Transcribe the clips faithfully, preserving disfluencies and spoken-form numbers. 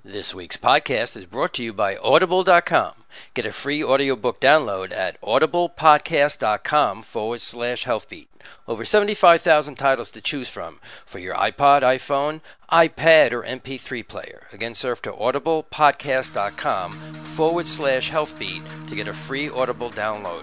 This week's podcast is brought to you by Audible dot com. Get a free audiobook download at audiblepodcast.com forward slash healthbeat. Over seventy-five thousand titles to choose from for your iPod, iPhone, iPad, or M P three player. Again, surf to audiblepodcast.com forward slash healthbeat to get a free Audible download.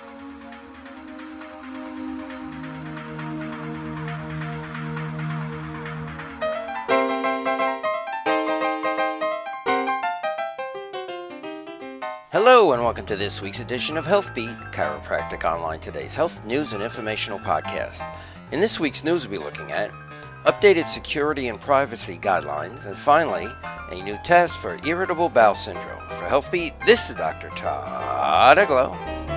Hello and welcome to this week's edition of HealthBeat, Chiropractic Online Today's health news and informational podcast. In this week's news, we'll be looking at updated security and privacy guidelines, and finally, a new test for irritable bowel syndrome. For HealthBeat, this is Doctor Todd Eglow.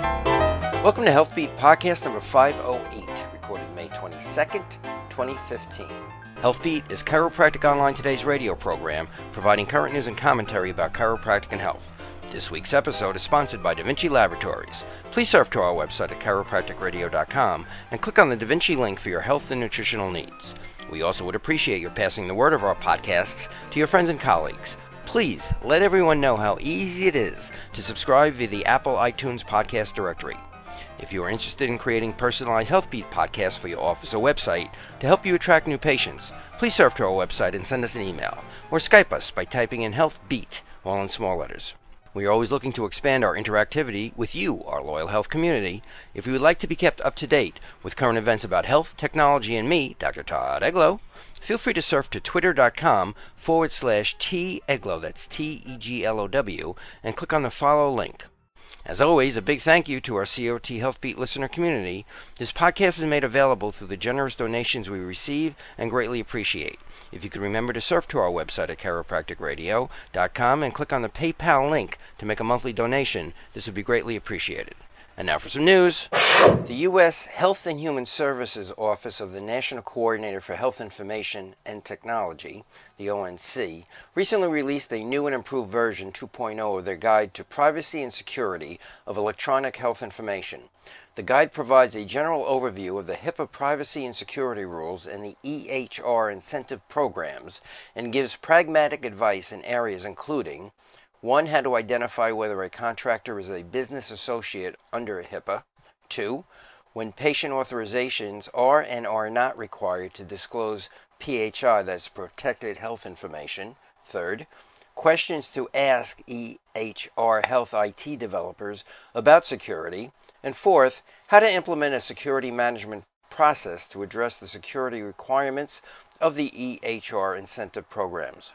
Welcome to HealthBeat podcast number five oh eight, recorded May twenty-second, twenty fifteen. HealthBeat is Chiropractic Online Today's radio program, providing current news and commentary about chiropractic and health. This week's episode is sponsored by Da Vinci Laboratories. Please surf to our website at chiropractic radio dot com and click on the Da Vinci link for your health and nutritional needs. We also would appreciate your passing the word of our podcasts to your friends and colleagues. Please let everyone know how easy it is to subscribe via the Apple iTunes podcast directory. If you are interested in creating personalized HealthBeat podcasts for your office or website to help you attract new patients, please surf to our website and send us an email, or Skype us by typing in HealthBeat, all in small letters. We are always looking to expand our interactivity with you, our loyal health community. If you would like to be kept up to date with current events about health, technology, and me, Doctor Todd Eglow, feel free to surf to twitter.com forward slash T-Eglow, that's T E G L O W, and click on the follow link. As always, a big thank you to our C O T HealthBeat listener community. This podcast is made available through the generous donations we receive and greatly appreciate. If you could remember to surf to our website at chiropractic radio dot com and click on the PayPal link to make a monthly donation, this would be greatly appreciated. And now for some news. The U S Health and Human Services Office of the National Coordinator for Health Information and Technology, the O N C, recently released a new and improved version two point oh of their Guide to Privacy and Security of Electronic Health Information. The guide provides a general overview of the HIPAA privacy and security rules and the E H R incentive programs, and gives pragmatic advice in areas including one. How to identify whether a contractor is a business associate under HIPAA. two. When patient authorizations are and are not required to disclose P H I, that's protected health information. Third, questions to ask E H R health I T developers about security. And fourth, how to implement a security management process to address the security requirements of the E H R incentive programs.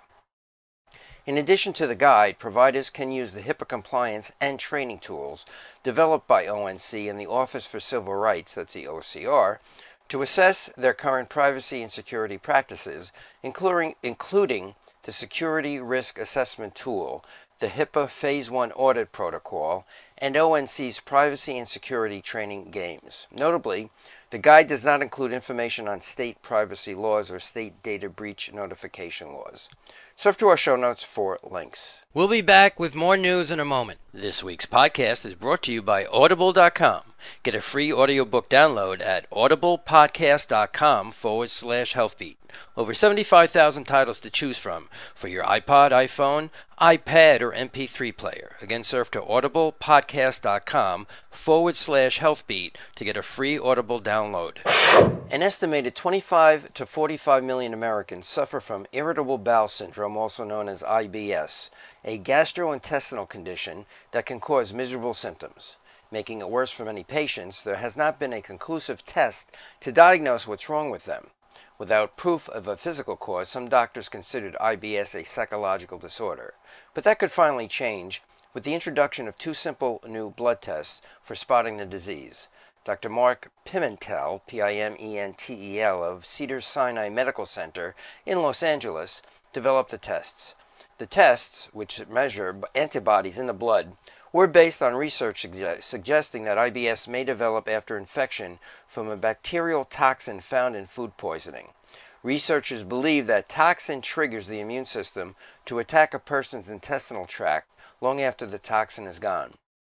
In addition to the guide, providers can use the HIPAA compliance and training tools developed by O N C and the Office for Civil Rights, that's the O C R, to assess their current privacy and security practices, including, including the Security Risk Assessment Tool, the HIPAA Phase one Audit Protocol, and O N C's Privacy and Security Training Games. Notably, the guide does not include information on state privacy laws or state data breach notification laws. Surf to our show notes for links. We'll be back with more news in a moment. This week's podcast is brought to you by Audible dot com. Get a free audiobook download at audiblepodcast.com forward slash healthbeat. Over seventy-five thousand titles to choose from for your iPod, iPhone, iPad, or M P three player. Again, surf to audiblepodcast.com forward slash healthbeat to get a free Audible download. An estimated twenty-five to forty-five million Americans suffer from irritable bowel syndrome, also known as I B S, a gastrointestinal condition that can cause miserable symptoms. Making it worse for many patients, there has not been a conclusive test to diagnose what's wrong with them. Without proof of a physical cause, some doctors considered I B S a psychological disorder. But that could finally change with the introduction of two simple new blood tests for spotting the disease. Doctor Mark Pimentel, P I M E N T E L, of Cedars-Sinai Medical Center in Los Angeles, developed the tests. The tests, which measure antibodies in the blood, were based on research suge- suggesting that I B S may develop after infection from a bacterial toxin found in food poisoning. Researchers believe that toxin triggers the immune system to attack a person's intestinal tract long after the toxin is gone.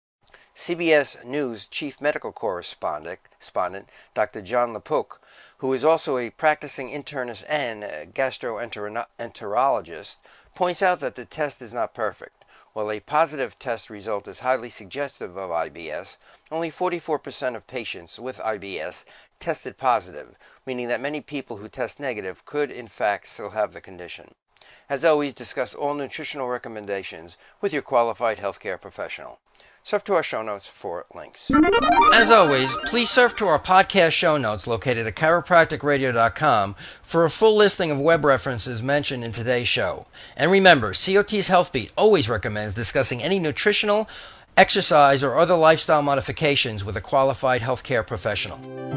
C B S News chief medical correspondent, Doctor John Lepuc, who is also a practicing internist and gastroenterologist, points out that the test is not perfect. While a positive test result is highly suggestive of I B S, only forty-four percent of patients with I B S tested positive, meaning that many people who test negative could in fact still have the condition. As always, discuss all nutritional recommendations with your qualified healthcare professional. Surf to our show notes for links. As always, please surf to our podcast show notes located at chiropractic radio dot com for a full listing of web references mentioned in today's show. And remember, C O T's HealthBeat always recommends discussing any nutritional, exercise, or other lifestyle modifications with a qualified healthcare professional.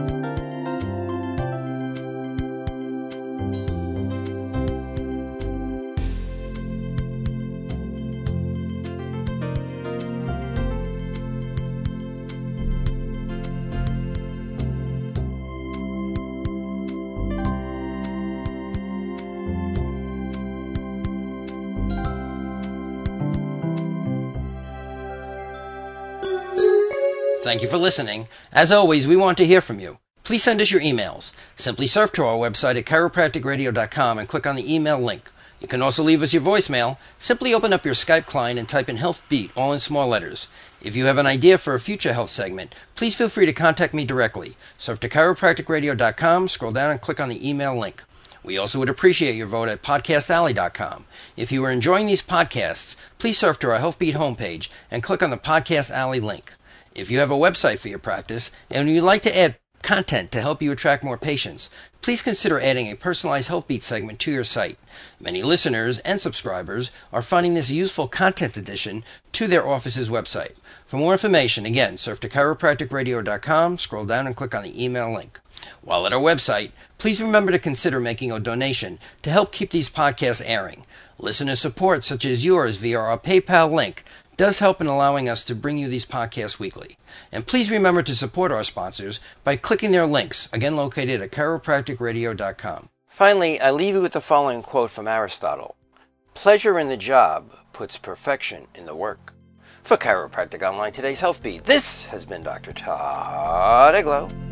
Thank you for listening. As always, we want to hear from you. Please send us your emails. Simply surf to our website at chiropractic radio dot com and click on the email link. You can also leave us your voicemail. Simply open up your Skype client and type in HealthBeat, all in small letters. If you have an idea for a future health segment, please feel free to contact me directly. Surf to chiropractic radio dot com, scroll down and click on the email link. We also would appreciate your vote at podcast alley dot com. If you are enjoying these podcasts, please surf to our HealthBeat homepage and click on the Podcast Alley link. If you have a website for your practice and you'd like to add content to help you attract more patients, please consider adding a personalized HealthBeat segment to your site. Many listeners and subscribers are finding this useful content addition to their office's website. For more information, again, surf to chiropractic radio dot com, scroll down and click on the email link. While at our website, please remember to consider making a donation to help keep these podcasts airing. Listener support, such as yours via our PayPal link, does help in allowing us to bring you these podcasts weekly. And please remember to support our sponsors by clicking their links, again located at chiropractic radio dot com. Finally, I leave you with the following quote from Aristotle. Pleasure in the job puts perfection in the work. For Chiropractic Online, today's HealthBeat, this has been Doctor Todd Eglow.